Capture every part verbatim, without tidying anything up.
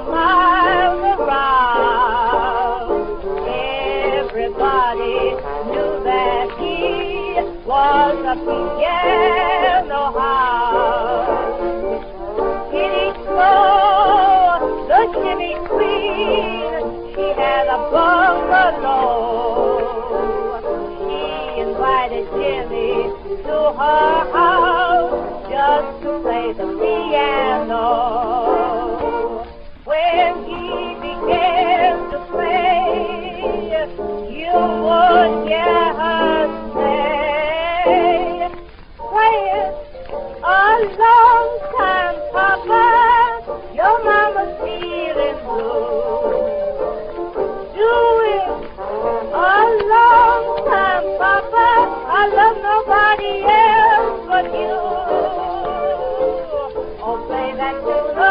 miles around. Everybody knew that he was a piano house. Kitty Crow, the Jimmy Queen, she had a bungalow. She invited Jimmy to her house just to play the piano. When he began to play, you would hear her say, play it a long time, Papa, your mama's feeling blue. Do it a long time, Papa, I love nobody else but you. Oh, play that fiddle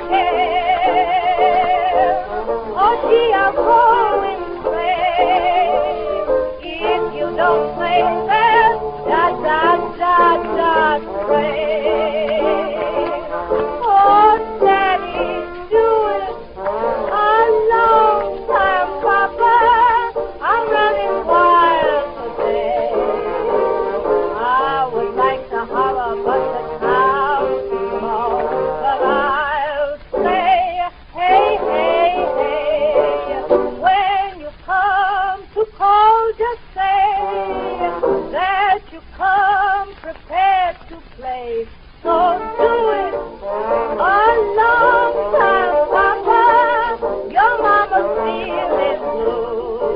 again. Oh, gee, I'm going to play. If you don't play that, da da da da pray. Oh, Daddy, do it a long time, Papa. I'm running wild today. I would like to holler, but the town's too small. But I'll say, hey, hey, hey. When you come to call, just say that you come prepared to play. So do it a long time, Papa. Your mama's feeling blue.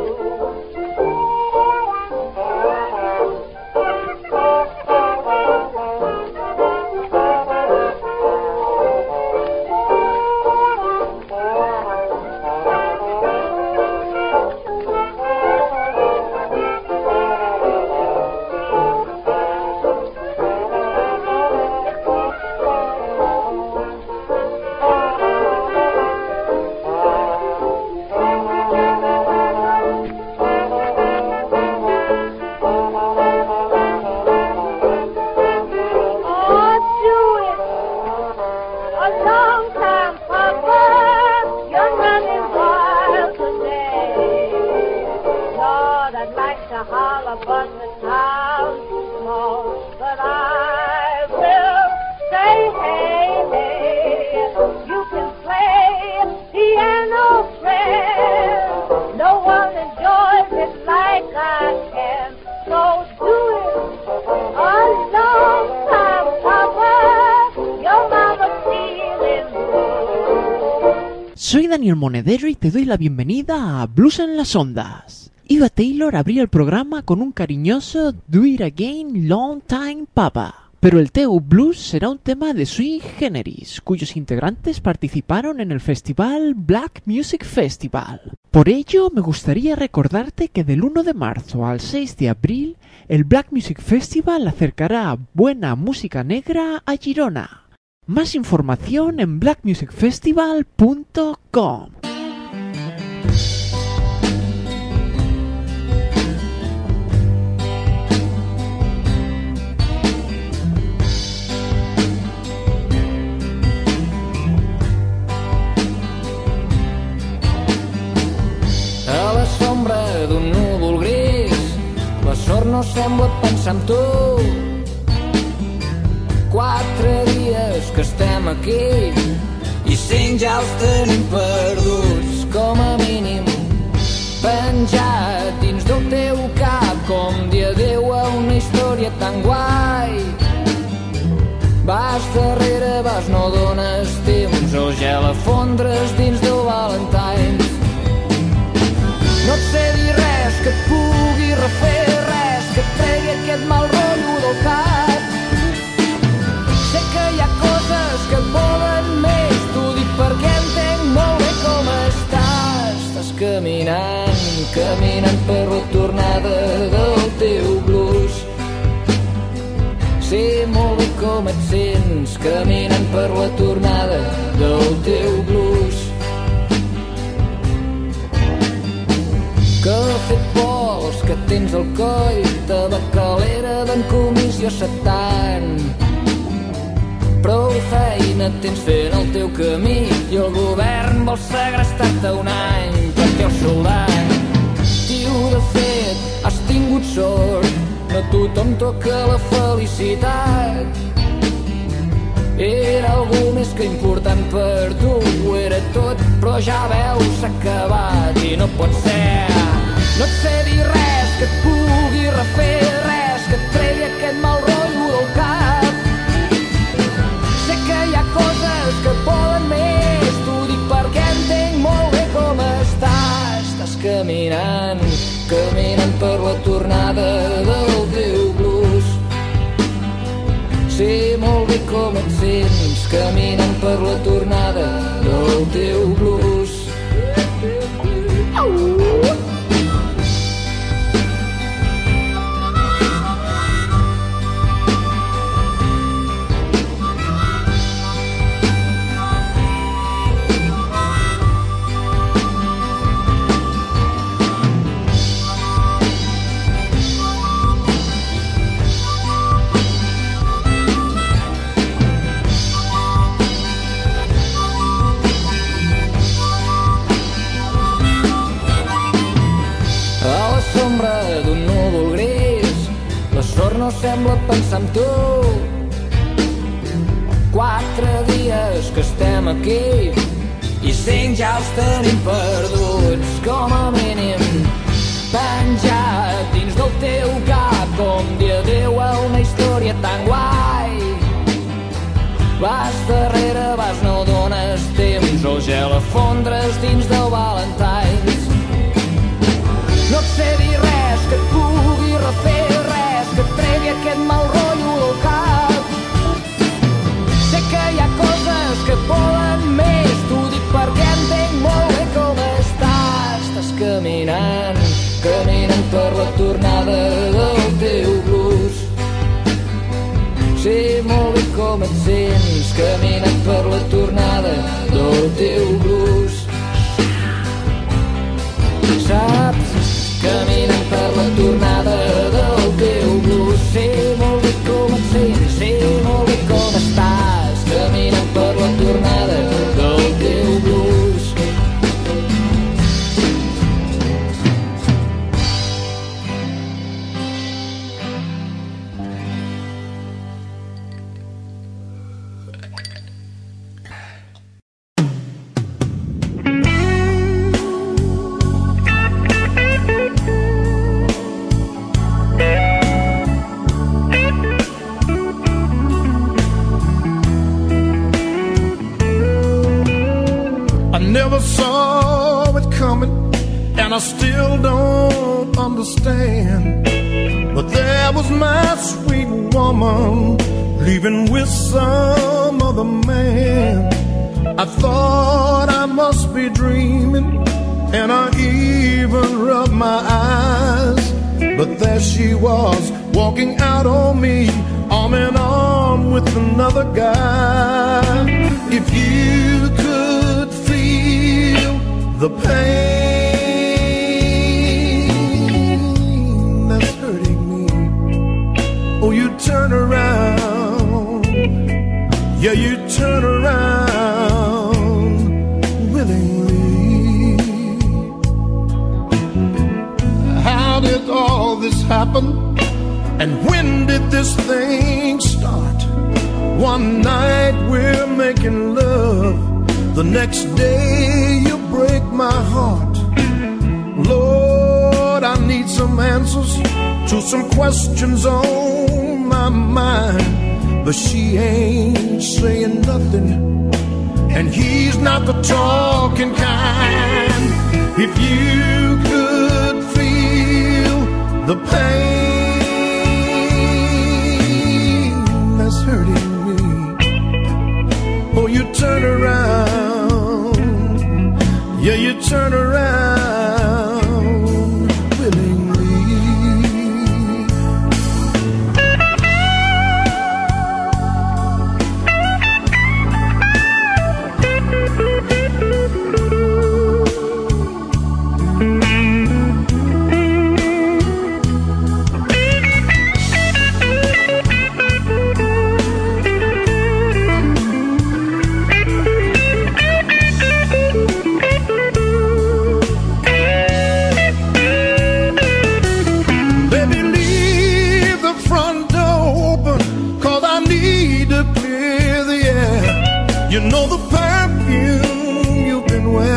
Soy Daniel Monedero y te doy la bienvenida a Blues en las Ondas. Eva Taylor abría el programa con un cariñoso Do It Again Long Time Papa. Pero el Teu Blues será un tema de Sui Generis, cuyos integrantes participaron en el festival Black Music Festival. Por ello, me gustaría recordarte que del uno de marzo al seis de abril, el Black Music Festival acercará buena música negra a Girona. Más información en black music festival punto com. A la sombra d'un núvol gris, la sort no sembla pensar en tu. Quatre dies que estem aquí i cinc ja els tenim perduts, com a mínim penjat dins del teu cap, com dir adéu a una història tan guai. Vas darrere, vas, no dones temps, o gel a fondre's dins del Valentines. No et sé dir res que et pugui refer, res que et tregui aquest mal rotllo del cap. Sé que hi ha coses que et volen més, t'ho dic perquè entenc molt bé com estàs. Estàs caminant, caminant per la tornada del teu blues. Sé molt bé com et sents, caminant per la tornada del teu blues. Que fet vols que tens al coll, tabacalera d'en comissió setant. Prou feina tens fent el teu camí i el govern vol segrestar-te un any per teu soldat. Tio, de fet, has tingut sort, no tothom toca la felicitat. Era algú més que important per tu, ho era tot, però ja veus, s'ha acabat i no pot ser. No et sé dir res que et pugui refer, res que et tregui aquest mal rotllo del cap. Sé que hi ha coses que poden més, t'ho dic perquè entenc molt bé com estàs. Estàs caminant, caminant per la tornada del teu blues. Sé molt bé com et sents, caminant per la tornada del teu blues. D'un núvol gris, la sort no sembla pensar en tu. Quatre dies que estem aquí i cinc ja els tenim perduts, com a mínim penjat dins del teu cap, com dir adéu a una història tan guai. Vas darrere, vas, no dones temps, el gel a fondre's dins del Valentines. No et sé dir res que et pugui refer, res que et tregui aquest mal rotllo del cap. Sé que hi ha coses que poden més, t'ho dic perquè entenc molt bé com estàs. Estàs caminant, caminant per la tornada del teu blues. Sé molt bé com et sents, caminant per la tornada del teu blues. Saps? Caminant per la tornada del teu blues. Sé molt bé com et sents, sé molt bé com estàs, caminant per la tornada del teu blues. Never saw it coming, and I still don't understand. But there was my sweet woman leaving with some other man. I thought I must be dreaming, and I even rubbed my eyes. But there she was, walking out on me, arm in arm with another guy. If you could feel the pain that's hurting me, oh, you turn around, yeah, you turn around willingly. How did all this happen? And when did this thing start? One night we're making love, the next day you break my heart. Lord, I need some answers to some questions on my mind. But she ain't saying nothing, and he's not the talking kind. If you could feel the pain that's hurting me, oh, you turn around, yeah, you turn around willingly.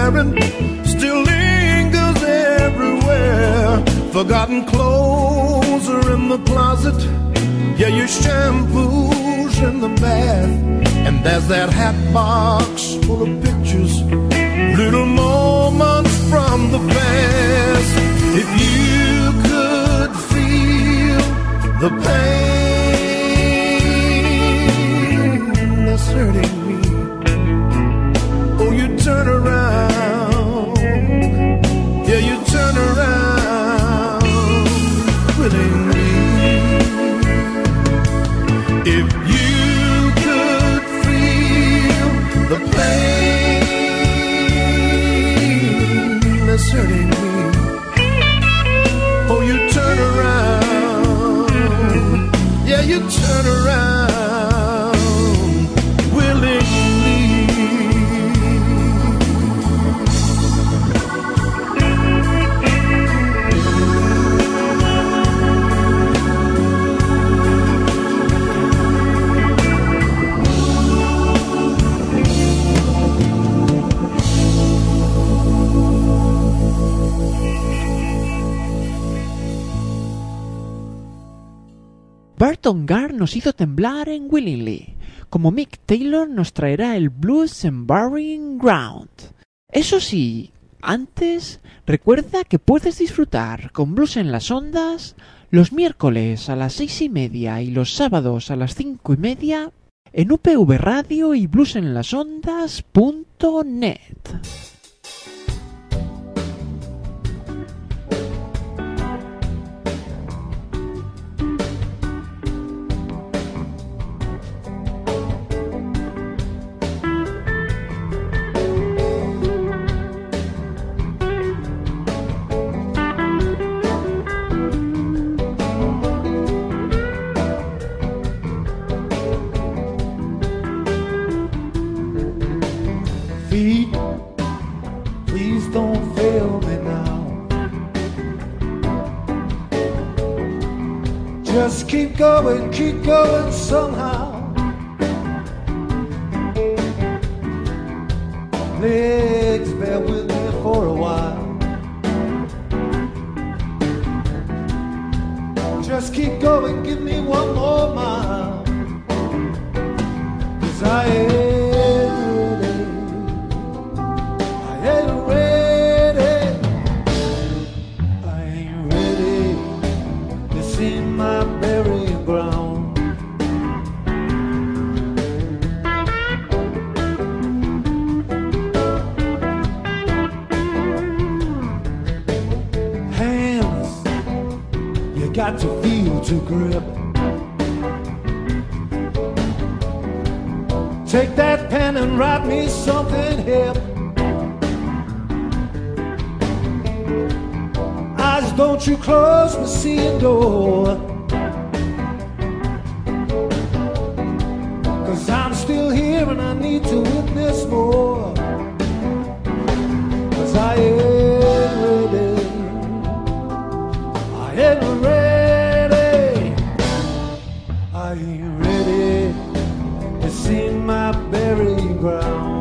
wearing still lingers everywhere. Forgotten clothes are in the closet. Yeah, your shampoo's in the bath. And there's that hat box full of pictures, little moments from the past. If you could feel the pain that's hurting me, oh, you turn around, yeah, you turn around willingly. If you could feel the pain that's hurting me, oh, you turn around, yeah, you turn around willingly. Burton Guard nos hizo temblar en Willingly, como Mick Taylor nos traerá el blues en Burying Ground. Eso sí, antes, recuerda que puedes disfrutar con Blues en las Ondas los miércoles a las seis y media y los sábados a las cinco y media en U P V Radio y blues en las ondas punto net. Please don't fail me now. Just keep going, keep going somehow. Legs, bear with me for a while. Just keep going, give me one more mile. 'Cause I ain't got to feel to grip. Take that pen and write me something hip. Eyes, don't you close my seeing door, 'cause I'm still here and I need to witness more. 'Cause I ain't ready, I ain't ready, I ain't ready to see my burying ground.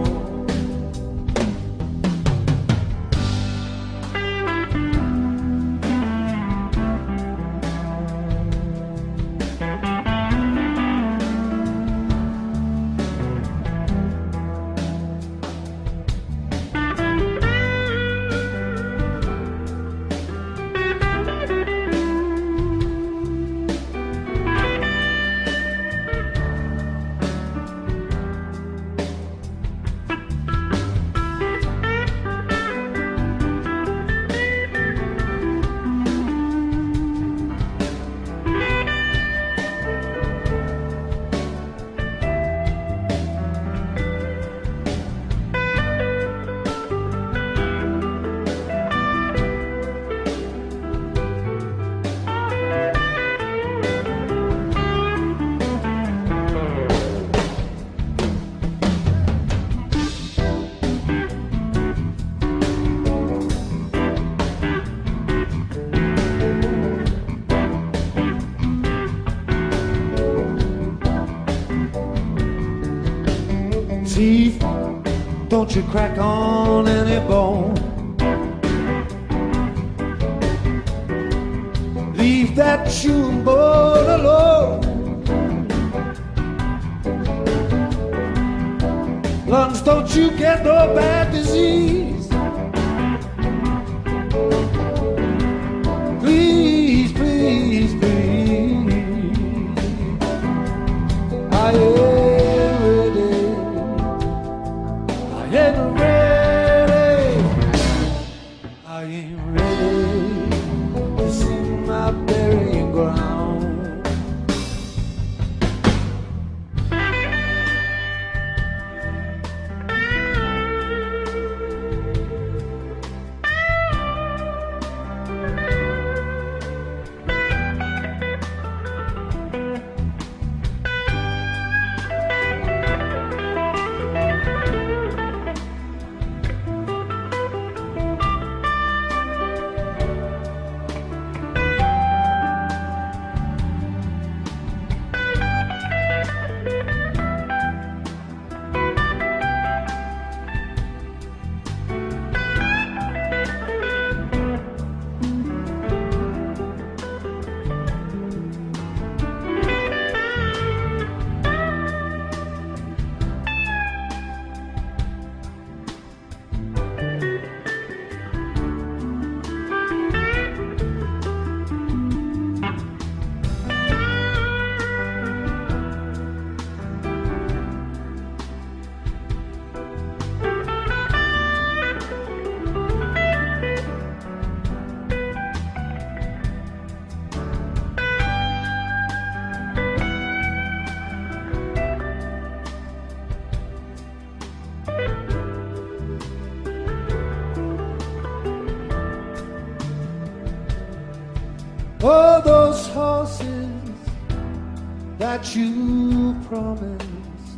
Don't you crack on any bone. Leave that chewing board alone. Lungs, don't you get no bad disease. Please, please, please. I ain't ready. I ain't ready. I ain't ready to see my burying ground. Oh, those horses that you promised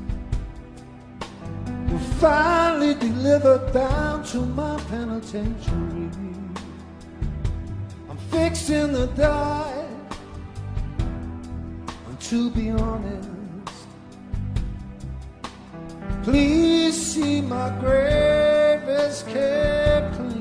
will finally deliver down to my penitentiary. I'm fixing to die, and to be honest, please see my grave is kept clean.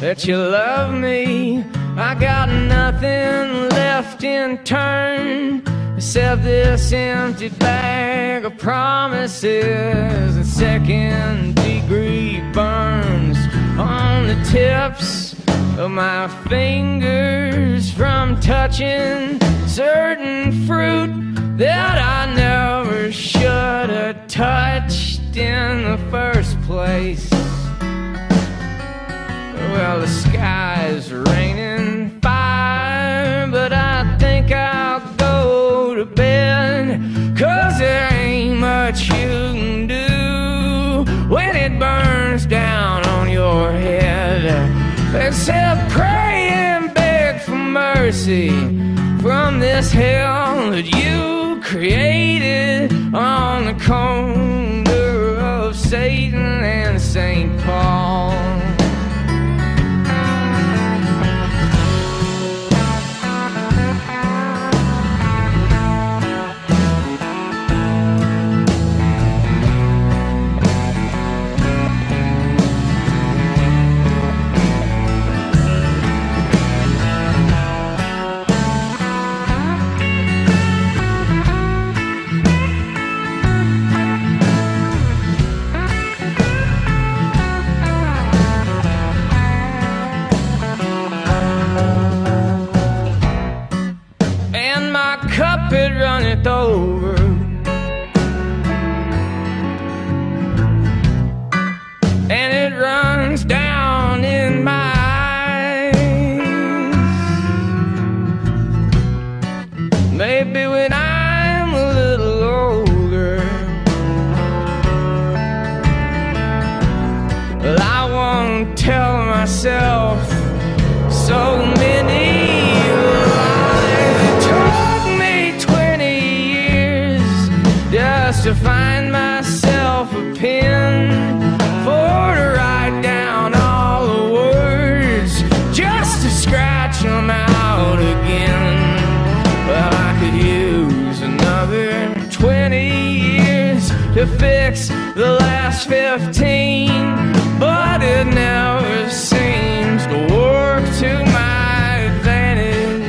that you love me. I got nothing left in turn except this empty bag of promises and second degree burns on the tips of my fingers from touching certain fruit that I never should have touched in the first place. Well, the sky's raining fire, but I think I'll go to bed, 'cause there ain't much you can do when it burns down on your head, except pray and beg for mercy from this hell that you created on the corner of Satan and Saint Paul. It runneth over, and it runs down in my eyes. Maybe when I'm a little older, well, I won't tell myself so many to find myself a pen for to write down all the words, just to scratch them out again. Well, I could use another twenty years to fix the last fifteen, but it never seems to work to my advantage.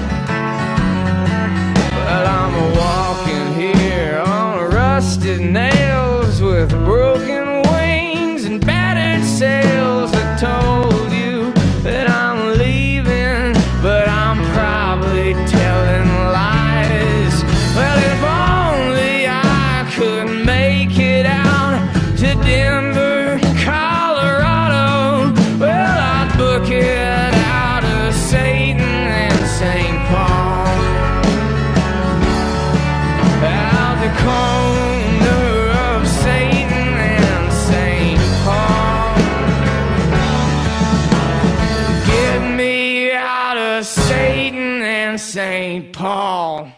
Well, I'm walking here on rusted nails with broken wings and battered sails. I told you that I'm leaving, but I'm probably telling lies. Well, if only I could make it out to Denver, Colorado, well, I'd book it out of Satan and Saint Paul. Out the corner of Satan and Saint Paul. Get me out of Satan and Saint Paul.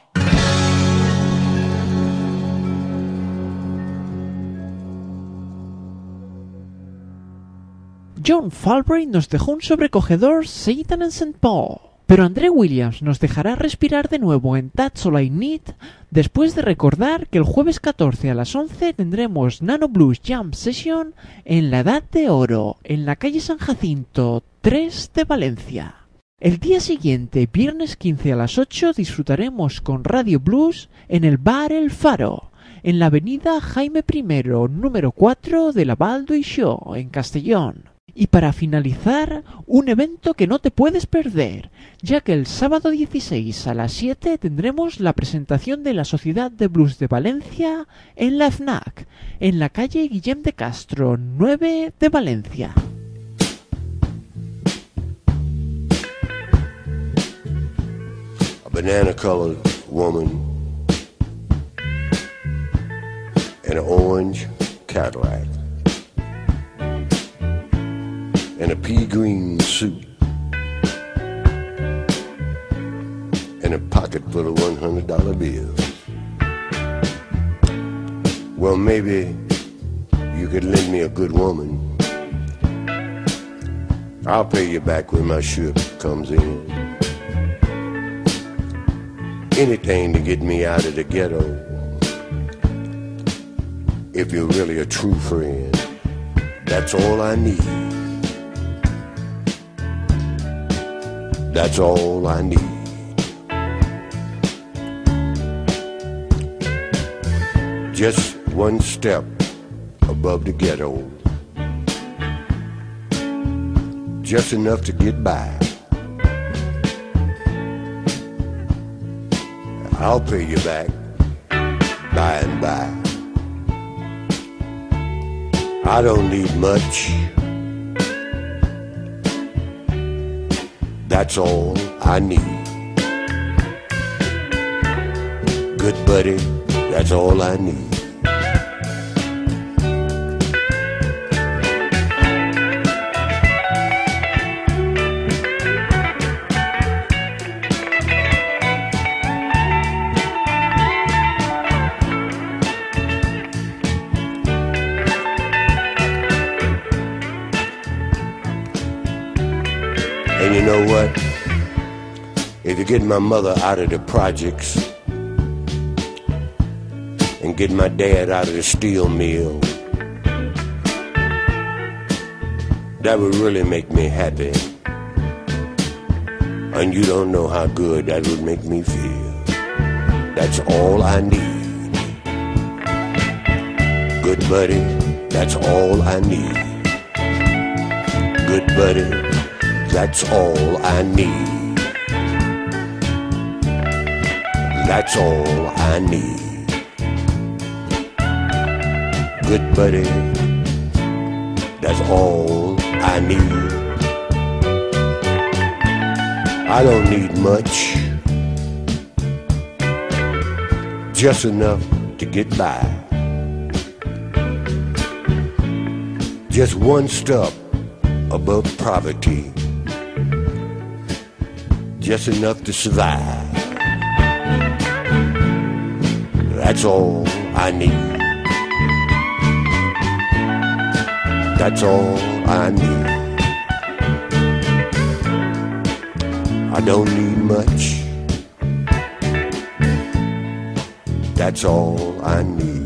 John Falbray nos dejó un sobrecogedor Satan and Saint Paul, pero André Williams nos dejará respirar de nuevo en That's All I Need después de recordar que el jueves catorce a las once tendremos Nano Blues Jam Session en la Edad de Oro, en la calle San Jacinto tres de Valencia. El día siguiente, viernes quince a las ocho, disfrutaremos con Radio Blues en el Bar El Faro, en la avenida Jaime primero, número cuatro de la Baldo y Show, en Castellón. Y para finalizar, un evento que no te puedes perder, ya que el sábado dieciséis a las siete tendremos la presentación de la Sociedad de Blues de Valencia en la F N A C, en la calle Guillem de Castro, nueve de Valencia. A banana-colored woman in an orange Cadillac in a pea green suit and a pocket full of one hundred dollar bills. Well, maybe you could lend me a good woman. I'll pay you back when my ship comes in. Anything to get me out of the ghetto. If you're really a true friend, that's all I need. That's all I need. Just one step above the ghetto. Just enough to get by. I'll pay you back by and by. I don't need much. That's all I need. Good buddy, that's all I need. And you know what? If you get my mother out of the projects and get my dad out of the steel mill, that would really make me happy. And you don't know how good that would make me feel. That's all I need. Good buddy, that's all I need. Good buddy, that's all I need. That's all I need. Good buddy, that's all I need. I don't need much, just enough to get by. Just one step above poverty. Just enough to survive. That's all I need. That's all I need. I don't need much. That's all I need.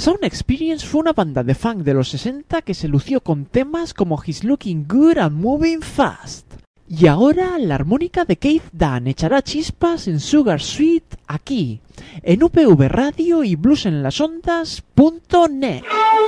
Sound Experience fue una banda de funk de los sesenta que se lució con temas como He's Looking Good and Moving Fast. Y ahora la armónica de Keith Dunn echará chispas en Sugar Sweet aquí, en U P V Radio y bluesenlasondas punto net.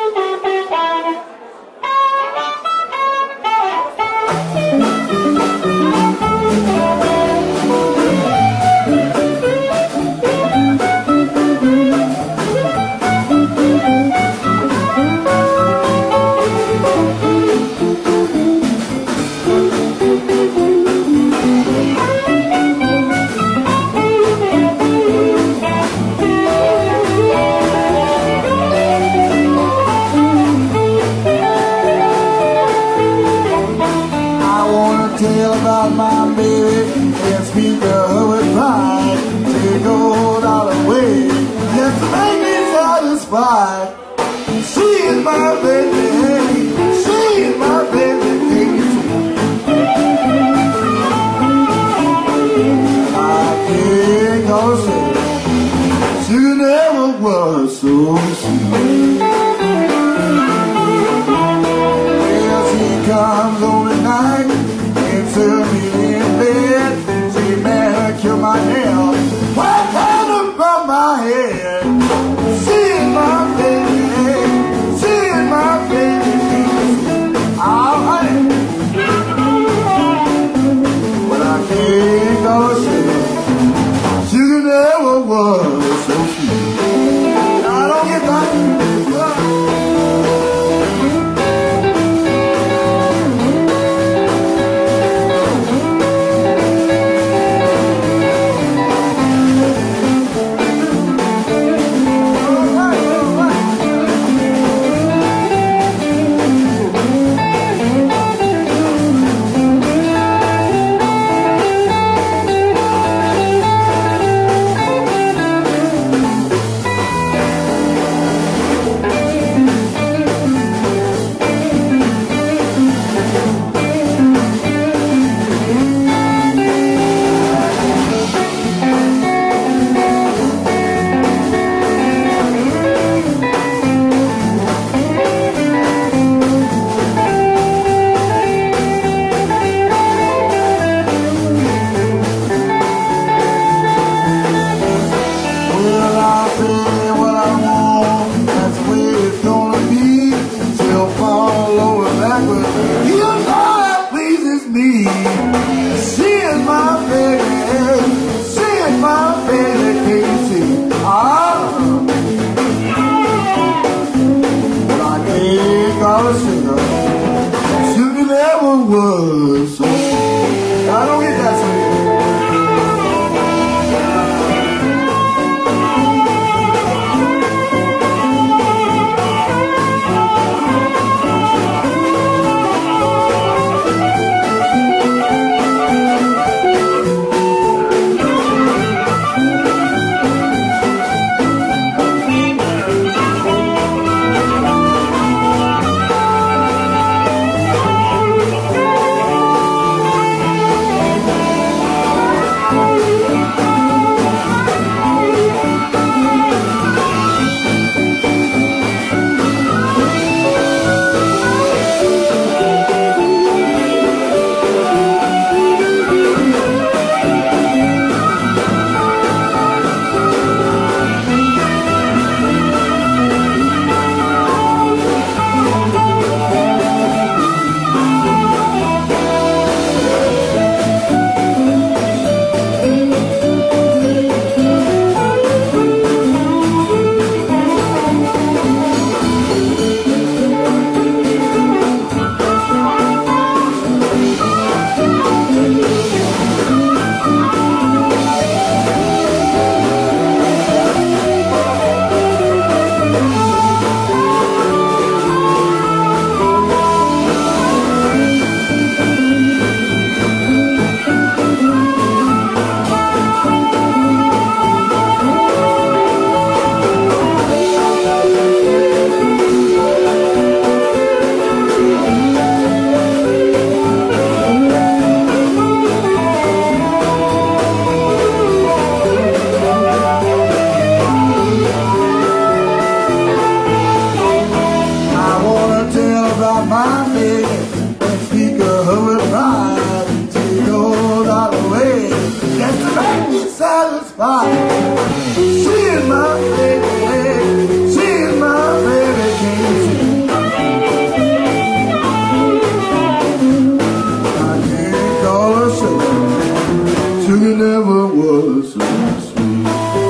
Tell about my baby and speak to her with pride. Take gold all the way, just to make me satisfied. She is my baby, she is my baby. I can't go say she never was so sweet. Well, she comes on the night. Tell me in bed, she manicure my nails, white powder from my head. She is my baby, she is my baby. Oh, honey, but I can't go say she never was so sweet. Now, don't get back. fire. Seeing my baby, seeing my baby can't see. I can't call her sugar, sugar never was so sweet.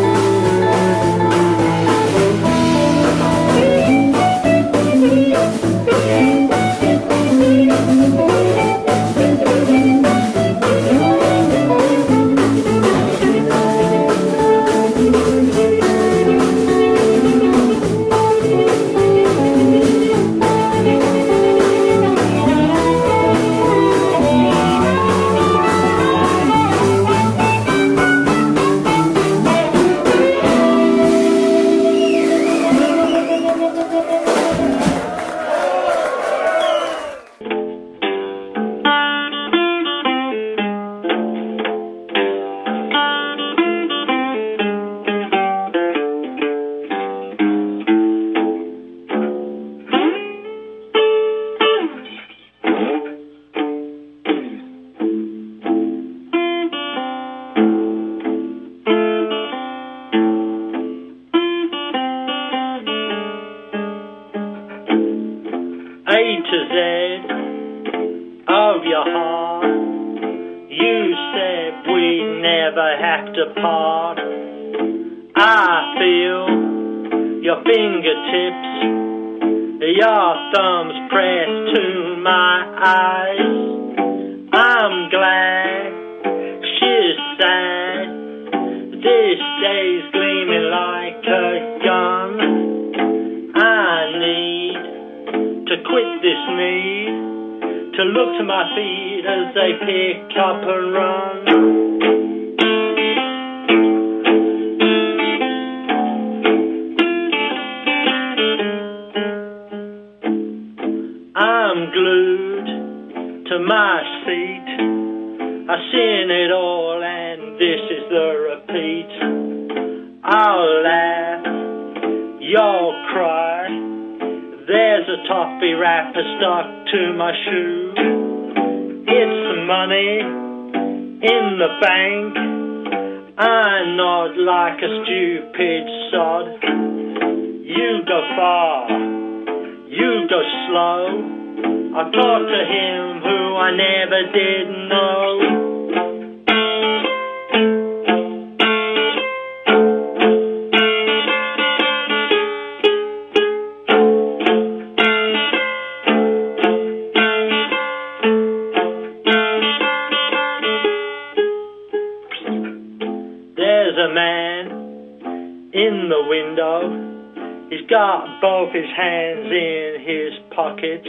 Both his hands in his pockets.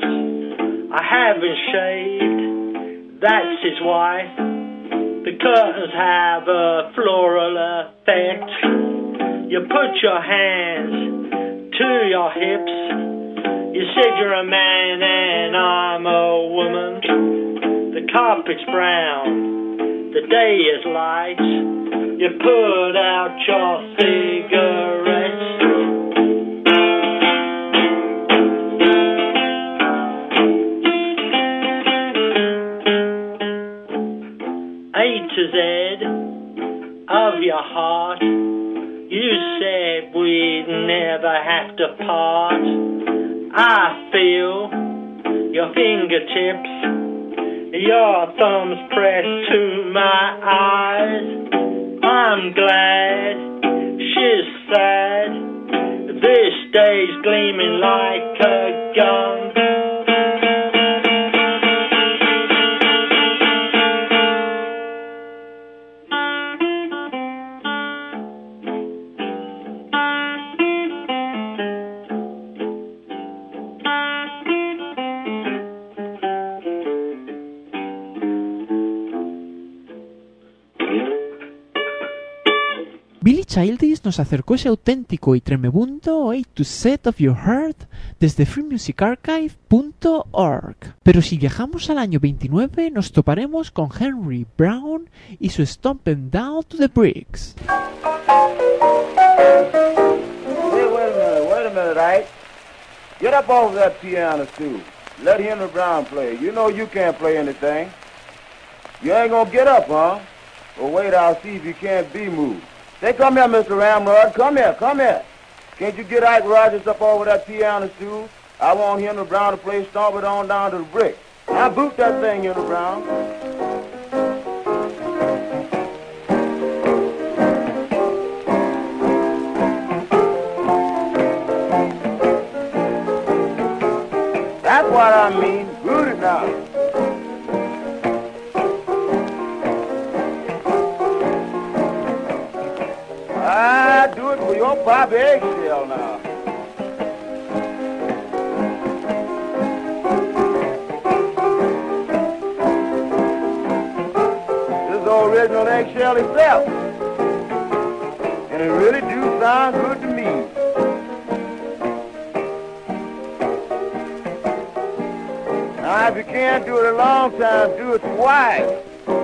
I haven't shaved, that's his wife. The curtains have a floral effect. You put your hands to your hips. You said you're a man and I'm a woman. The carpet's brown, the day is light. You put out your cigarettes. To Z of your heart, you said we'd never have to part. I feel your fingertips, your thumbs pressed to my eyes. I'm glad she's sad. This day's gleaming like a gun. Billy Childish nos acercó ese auténtico y tremebundo A to Z of Your Heart desde free music archive punto org. Pero si viajamos al año veintinueve nos toparemos con Henry Brown y su Stompin' Down to the Bricks. Hey, wait a minute, wait a minute, Ike. Get up off that piano stool. Let Henry Brown play. You know you can't play anything. You ain't gonna get up, huh? Well, wait, I'll see if you can't be moved. Say, come here, Mister Ramrod. Come here, come here. Can't you get Ike Rogers up over that piano stool? I want Henry Brown to play Stomp It On Down to the Brick. Now boot that thing, Henry Brown. That's what I mean. Boot it now. I do it for your Bobby Eggshell now. This is the original Eggshell itself. And it really do sound good to me. Now, if you can't do it a long time, do it twice.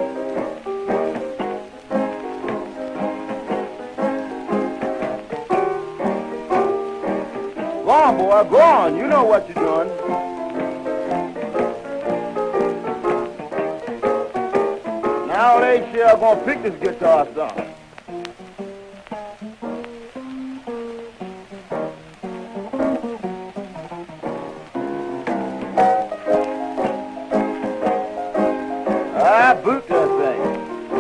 Go on, boy, go on. You know what you're doing. Now Eggshell gonna pick this guitar song. I boot that thing.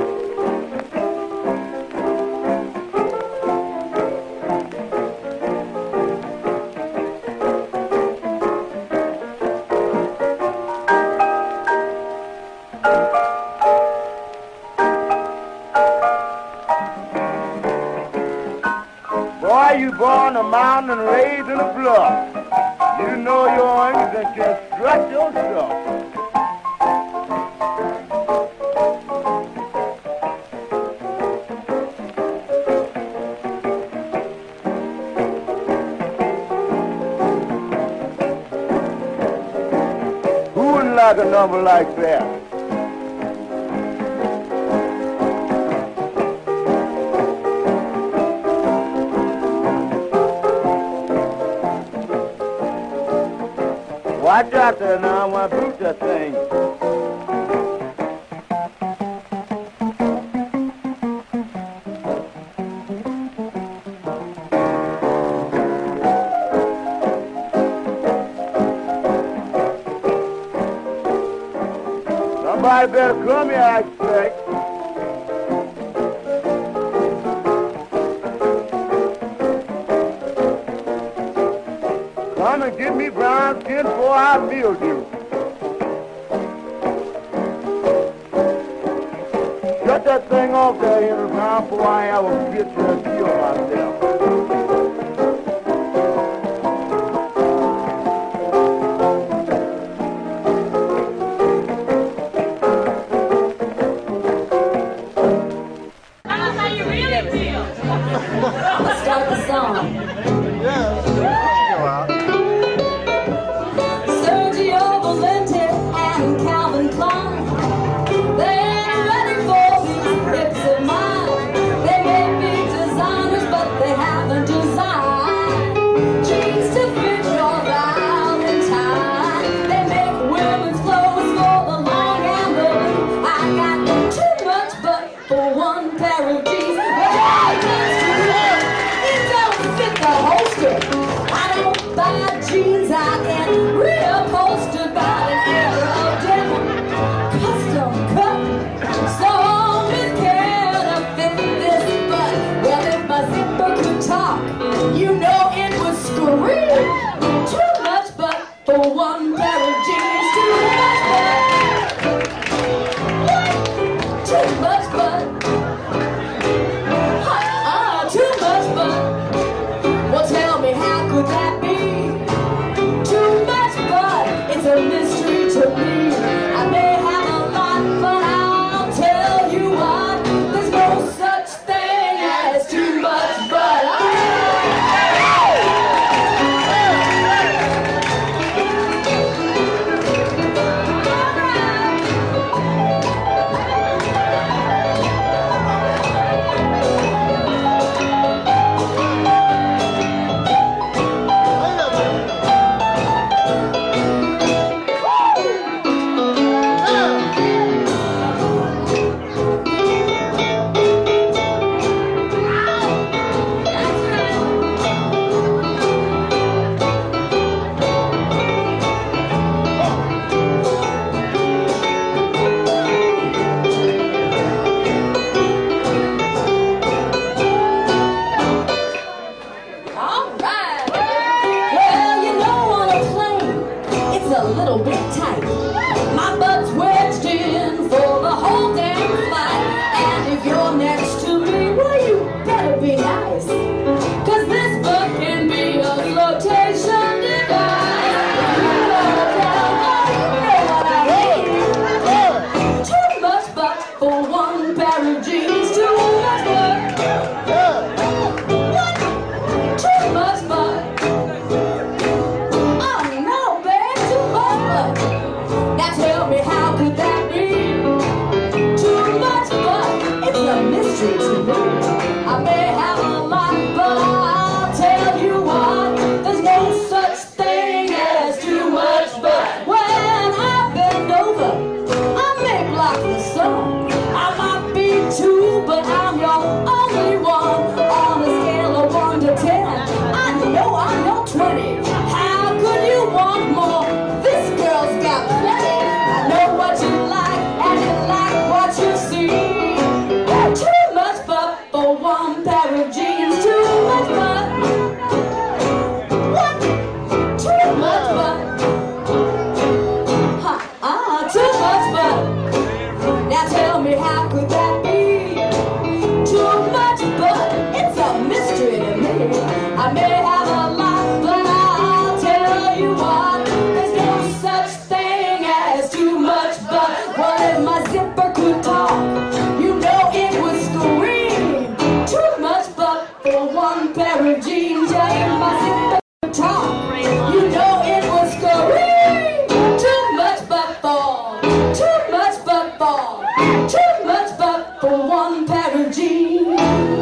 Boy, you born a mountain and raised in a bluff. You know your wings and can strut your stuff. Who wouldn't like a number like that? Watch out there now, I want to boot that thing. Somebody better come here, I expect. Come and get me brown skin before I mildew. Shut that thing off there, Henry Brown, before I have a fit to kill myself. Start the song. Yeah, go out. Sergio Valente and Calvin Klein, they ain't ready for these hips of mine. They may be designers, but they haven't designed jeans to fit your round and tie. They make women's clothes for the long and the loose. I got too much butt for one pair of jeans. I don't buy jeans, I get reupholstered by an era of denim, custom cut. So it can't fit this butt. Well, if my zipper could talk, you know it would scream. Too much butt for one pair of jeans. Too much butt. Too much butt. Uh, too much butt. Well, tell me, how could that be? Too much, but it's a mystery to me. I may have a lot, but I'll tell you what, there's no such thing as too much, but be nice, 'cause this book can be a flotation device. You know down, oh, you know what I mean. Too much butt for one pair of jeans. Too much butt. What? Too much butt. Oh no, babe, too much butt. Now tell me, how could that be? Too much butt. It's a mystery to me. I may have a lot, but I'll tell you what, there's no such thing as too much butt. When I bend over, I may block the sun. I might be two, but I'm your only one. On a scale of one to ten, I know I'm your twenty. How could you want more? This girl's got plenty. I know what you like, and you like what you see. Too much butt for one pair of jeans. Too much butt. What? Too much butt. Ha, ah, too much butt. Now tell me, how could that be? Too much butt. It's a mystery to me. I may have a lot, but I'll tell you what, there's no such thing as too much butt. What if my zipper could talk? You know it would scream. Too much butt for one pair of jeans. Yeah, if my zipper could talk, you know it would scream. Too much butt for, too much butt for, too much butt for one pair of jeans.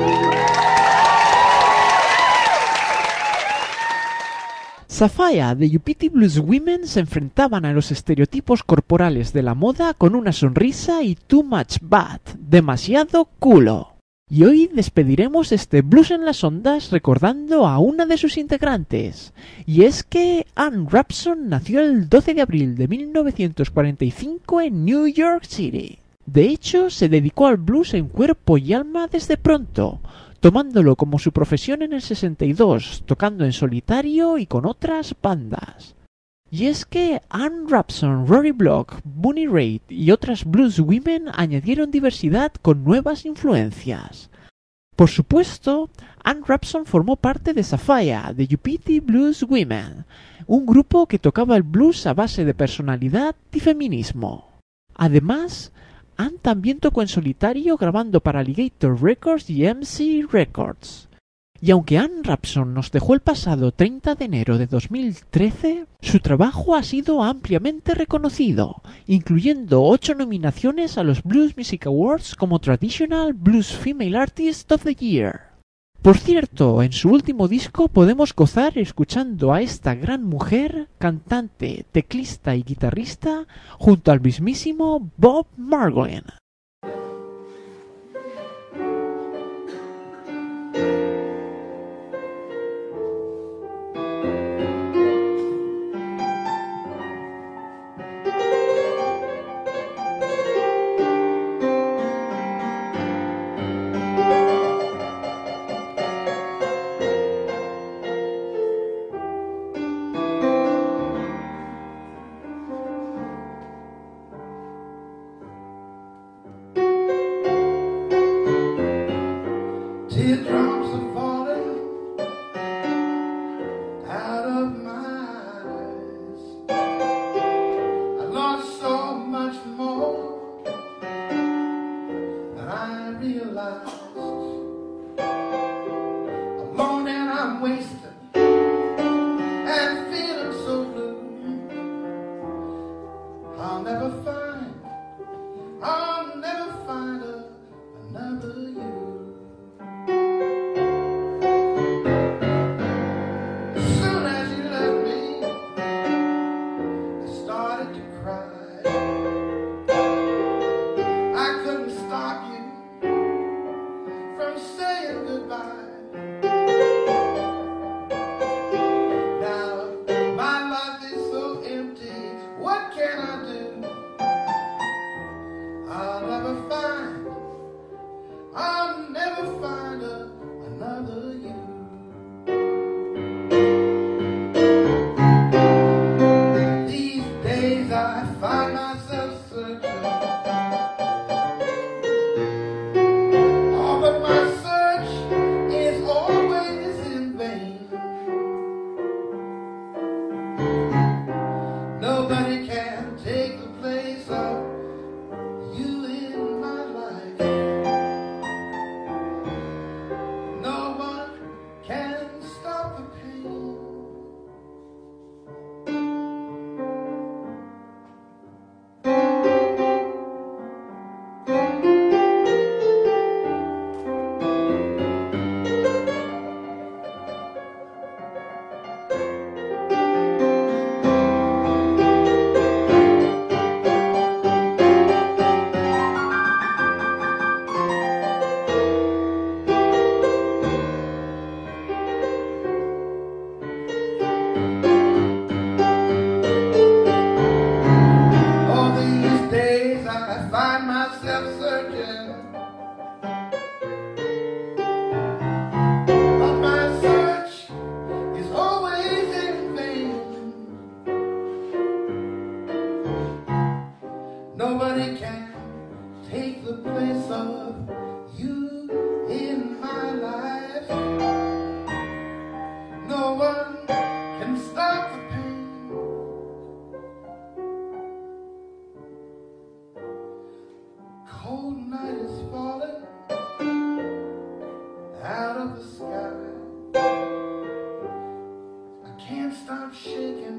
Sapphire de Upity Blues Women se enfrentaban a los estereotipos corporales de la moda con una sonrisa y too much butt, demasiado culo. Y hoy despediremos este Blues en las Ondas recordando a una de sus integrantes. Y es que Ann Rapson nació el doce de abril de mil novecientos cuarenta y cinco en New York City. De hecho, se dedicó al blues en cuerpo y alma desde pronto, tomándolo como su profesión en el sesenta y dos, tocando en solitario y con otras bandas. Y es que Ann Rapson, Rory Block, Bunny Raitt y otras blues women añadieron diversidad con nuevas influencias. Por supuesto, Ann Rapson formó parte de Sapphire, de Upity Blues Women, un grupo que tocaba el blues a base de personalidad y feminismo. Además, Ann también tocó en solitario grabando para Alligator Records y M C Records. Y aunque Ann Rapson nos dejó el pasado treinta de enero de dos mil trece, su trabajo ha sido ampliamente reconocido, incluyendo ocho nominaciones a los Blues Music Awards como Traditional Blues Female Artist of the Year. Por cierto, en su último disco podemos gozar escuchando a esta gran mujer, cantante, teclista y guitarrista, junto al mismísimo Bob Margolin. Teardrops are falling out of my eyes. I lost so much more than I realized. Alone and I'm wasted and feeling so blue. I'll never find, I'll never find a, another you. of the sky. I can't stop shaking